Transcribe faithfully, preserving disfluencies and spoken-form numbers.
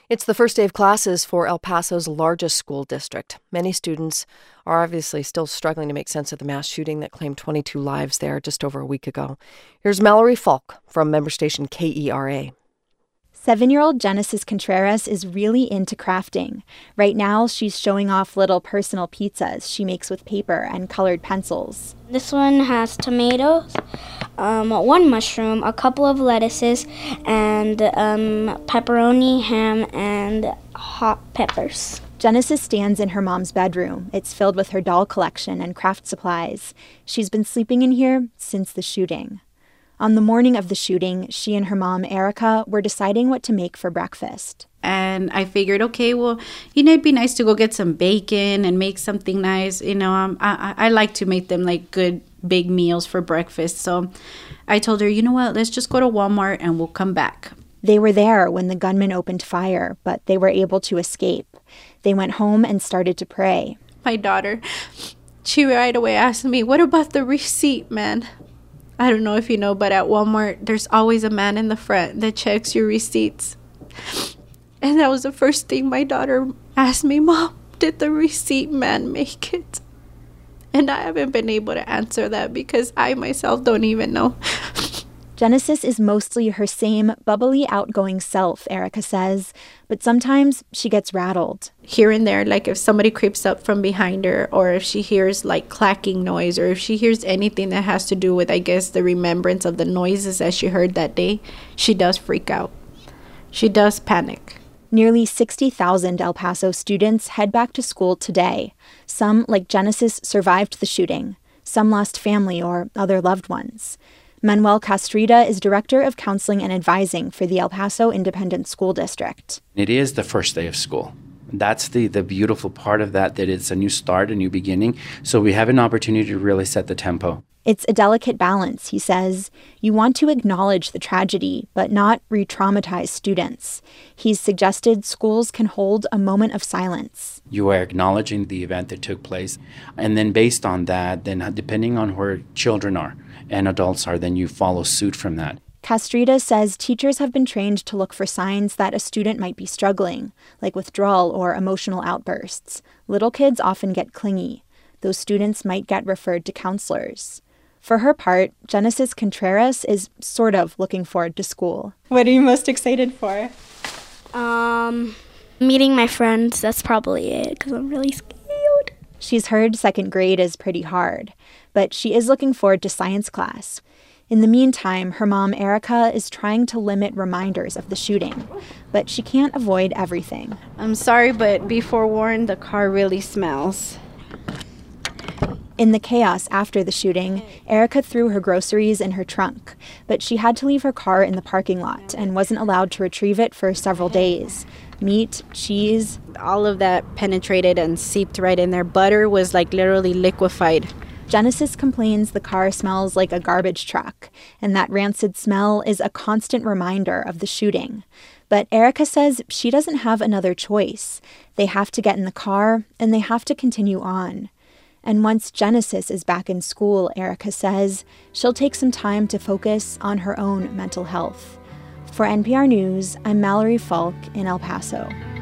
It's the first day of classes for El Paso's largest school district. Many students are obviously still struggling to make sense of the mass shooting that claimed twenty-two lives there just over a week ago. Here's Mallory Falk from member station K E R A. Seven-year-old Genesis Contreras is really into crafting. Right now, she's showing off little personal pizzas she makes with paper and colored pencils. This one has tomatoes, um, one mushroom, a couple of lettuces, and um, pepperoni, ham, and hot peppers. Genesis stands in her mom's bedroom. It's filled with her doll collection and craft supplies. She's been sleeping in here since the shooting. On the morning of the shooting, she and her mom, Erica, were deciding what to make for breakfast. And I figured, okay, well, you know, it'd be nice to go get some bacon and make something nice. You know, um, I, I like to make them like good big meals for breakfast. So I told her, you know what, let's just go to Walmart and we'll come back. They were there when the gunman opened fire, but they were able to escape. They went home and started to pray. My daughter, she right away asked me, what about the receipt, man? I don't know if you know, but at Walmart, there's always a man in the front that checks your receipts. And that was the first thing my daughter asked me, Mom, did the receipt man make it? And I haven't been able to answer that because I myself don't even know. Genesis is mostly her same bubbly, outgoing self, Erica says, but sometimes she gets rattled. Here and there, like if somebody creeps up from behind her, or if she hears like clacking noise, or if she hears anything that has to do with, I guess, the remembrance of the noises that she heard that day, she does freak out. She does panic. Nearly sixty thousand El Paso students head back to school today. Some, like Genesis, survived the shooting. Some lost family or other loved ones. Manuel Castrita is Director of Counseling and Advising for the El Paso Independent School District. It is the first day of school. That's the, the beautiful part of that, that it's a new start, a new beginning. So we have an opportunity to really set the tempo. It's a delicate balance, he says. You want to acknowledge the tragedy, but not re-traumatize students. He's suggested schools can hold a moment of silence. You are acknowledging the event that took place. And then based on that, then depending on where children are and adults are, then you follow suit from that. Castrita says teachers have been trained to look for signs that a student might be struggling, like withdrawal or emotional outbursts. Little kids often get clingy. Those students might get referred to counselors. For her part, Genesis Contreras is sort of looking forward to school. What are you most excited for? Um, meeting my friends, that's probably it, because I'm really scared. She's heard second grade is pretty hard, but she is looking forward to science class. In the meantime, her mom, Erica, is trying to limit reminders of the shooting, but she can't avoid everything. I'm sorry, but be forewarned, the car really smells. In the chaos after the shooting, Erica threw her groceries in her trunk, but she had to leave her car in the parking lot and wasn't allowed to retrieve it for several days. Meat, cheese. All of that penetrated and seeped right in there. Butter was like literally liquefied. Genesis complains the car smells like a garbage truck, and that rancid smell is a constant reminder of the shooting. But Erica says she doesn't have another choice. They have to get in the car, and they have to continue on. And once Genesis is back in school, Erica says, she'll take some time to focus on her own mental health. For N P R News, I'm Mallory Falk in El Paso.